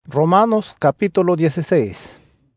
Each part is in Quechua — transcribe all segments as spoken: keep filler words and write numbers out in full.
Romanos capítulo dieciséis.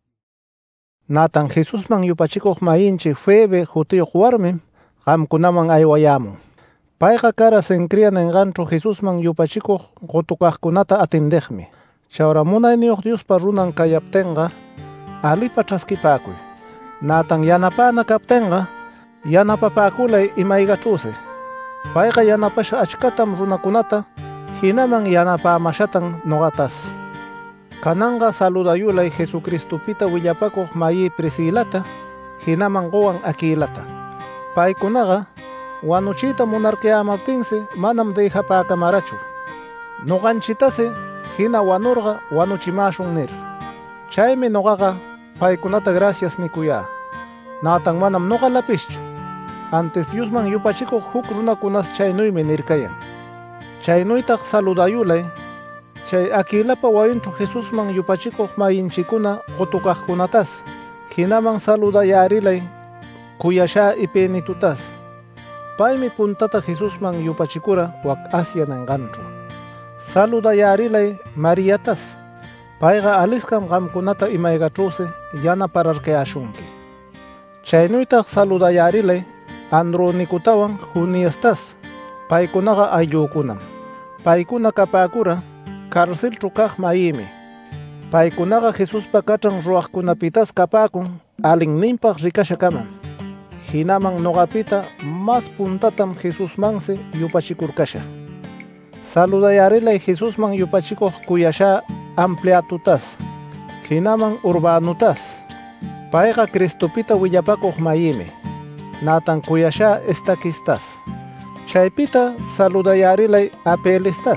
Natan Jesusman yupachikuq mayinchik Febe jutiyuq warmim qamkunaman aywayamun. Payqa kara Cencrea ninqanchu Jesusman yupachikuq qutukaqkunata atindiqmi. Chawra munayniyuq Diospa runan kayaptinqa alipa ch'askipakuy. Natan yanapana kaptinqa yanapapakulay imaygach'usi. Payqa yanapasha achkatam runakunata hinaman yanapamashatan nuqatas. Kananga saludayulay Jesucristopita willapakuq mayi Priscilata hinaman quwan Aquilata. Paykunaqa wanuchiyta munarkayamaptinsi manam dejapakamarachu. Nuqanchitasi hina wanurqa wanuchimashun nir. Chaymi nuqaqa paykunata gracias nikuyá. Natan manam nuqalapischu. Antes Diosman yupachikuq huk runakunas chaynuymi nirkayan. Chaynuytaq saludayulay chay Aquilapa wayinchu Jesusman yupachikuq mayinchikuna qutukaqkunatas hinaman saludayarilay kuyasha ipinitutas. Paymi puntata Jesusman yupachikura wak Asia ninqanchu. Saludayarilay Mariatas. Payqa alisqam qamkunata imaygach'usi yanapararkayashunki. Chaynuytaq saludayarilay Andronikutawan Juniastas. Paykunaqa ayllukunam. Paykuna kapäkura karcelchu kaq mayimi. Paykunaqa Jesuspa kachran ruwaqkunapitas kapäkun allinninpaq rikasha kaman. Hinaman nuqapita mas puntatam Jesusmansi yupachikurkasha. Saludayarilay Jesusman yupachikuq kuyasha Ampliatutas. Hinaman Urbanutas. Payqa Cristopita willapakuq mayimi. Natan kuyasha Estaquistas. Chaypita saludayarilay Apelistas.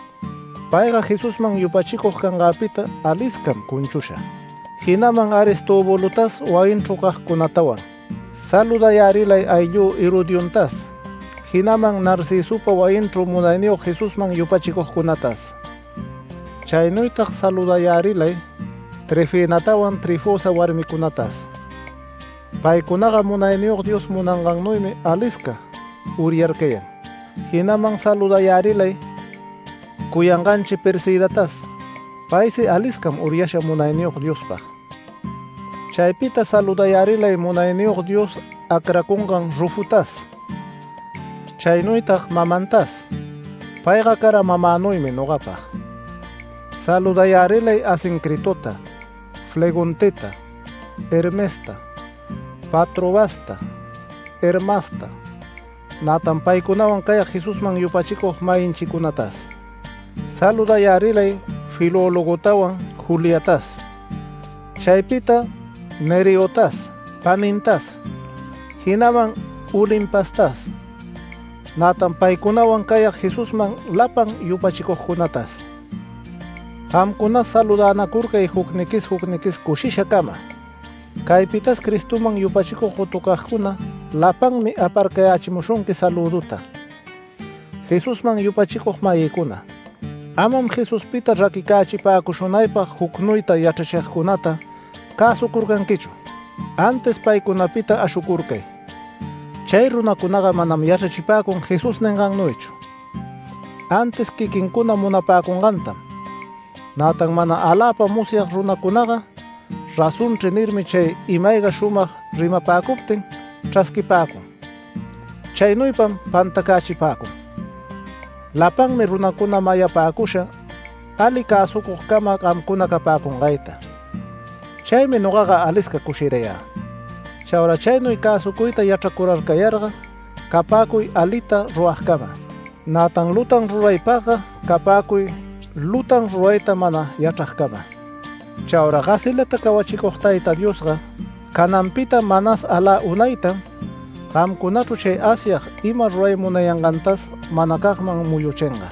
Payqa Jesusman yupachikuq kanqapita aliskam kunchusha. Hinaman Aristobulutas wayinchu kaqkunatawan. Saludayarilay ayllu Herodiuntas. Hinaman Narcisupa wayinchu munayniyuq Jesusman yupachikuqkunatas. Chaynuytaq saludayarilay Trifinatawan Trifosa warmikunatas. Paykunaqa munayniyuq Dios munanqannuymi aliska uriyarkayan. Hinaman saludayarilay kuyanqanchi Persidatas. Paysi aliskam uriyasha munayniyuq Diospaq. Chaypita saludayarilay munayniyuq Dios akrakunqan Rufutas. Chaynuytaq mamantas. Payqa kara mamanuymi nuqapaq. Saludayarilay Asincritota, Flegonteta, Hermesta, Patrobasta, Hermasta. Natan paykunawan kayaq Jesusman yupachikuq mayinchikunatas. Saludayarilay Filologotawan Juliatas. Chaypita Neriotas, Panintas. Hinaman Ulimpastas. Natan paykunawan kayaq Jesusman lapan yupachikuqkunatas. Qamkuna saludanakurkay huknikis huknikis kushisha kama. Kaypitas Cristoman yupachikuq qutukaqkuna lapanmi aparkayachimushunki saluduta. Jesusman yupachikuq mayikuna. Amam Jesuspita rakikachipakushunaypaq huknuyta yachachiqkunata kasukurkankichu. Antes paykunapita ashukurkay. Chay runakunaqa manam yachachipakun Jesus ninqannuychu. Antes kikinkuna munapakunqantam. Natan mana alapa musyaq runakunaqa rasunch'i nirmi chay imayqa shumaq rimapakuptin ch'askipakun. Chaynuypam pantakachipakun. Lapanmi runakuna mayapakusha ali kasukuq kama qamkuna kapakunqayta. Chaymi nuqaqa aliska kushiraya. Chawra chaynuy kasukuyta yachakurarkayarqa kapakuy alita ruwaqkama. Natan lutan ruraypaqa kapakuy lutan rurayta mana yachaqkama. Chawra qasilata kawachikuq Tayta Diosqa kananpita manas ala unayta qamkunachu chay Asiaq ima ruray munayanqantas mana kaqman muyuchinqa.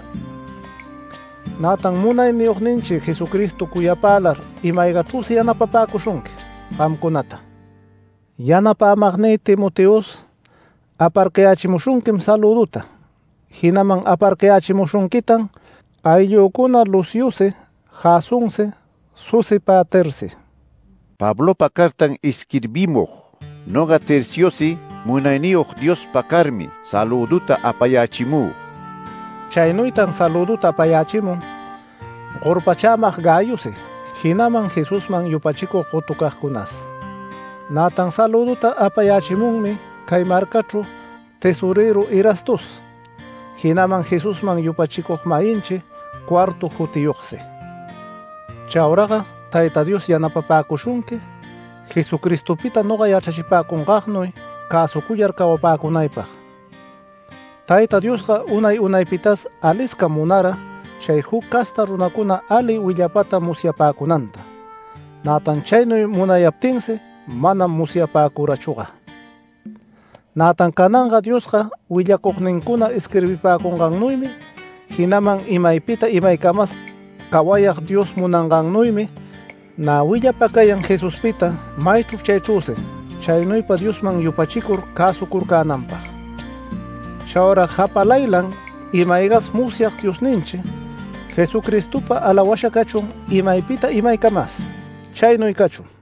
Natan munayniyuqninchik Jesucristo kuyapalar imaygach'usi yanapapakushunki qamkunata. Yanapamaqniy Timoteos aparkayachimushunkim saluduta. Hinaman aparkayachimushunkitan ayllukuna Luciusi, Jasunsi, Sosipatersi. Pablopa cartan escribimos, noga terciosi munayniyuq Diospa karmi saluduta apayachimu. Chaynuytan saluduta apayachimun Gorpachamaq Gayusi, hinaman Jesusman yupachikuq qutukaqkunas. Natan saluduta apayachimunmi kay markachu tesorero Erastus, hinaman Jesusman yupachikuq mayinchi cuarto jutiyuqsi. Chawraqa Tayta Dios yanapapakushunki, Jesucristopita noqa yachachipakunqaqnuy kasukuyar kawapakunaypaq. Tayta Diosqa unay unaypitas aliska munara chay huk kasta runakuna ali willapata musyapakunanta. Natan chaynuy munayaptinsi manam musyapakurachugqa. Natan kananqa Diosqa willakuqninkuna escribipakunqannuymi, hinaman imaypita imaykamas kawayaq Dios munanqannuymi na willapakayan Jesuspita maychu chaychusi chaynuypa Diosman yupachikur kasukurkananpaq. Shawra hapalaylan imaygas musyaq Diosninchi Jesucristupa alawasha kachun imaypita imaykamas. Chaynuy kachun.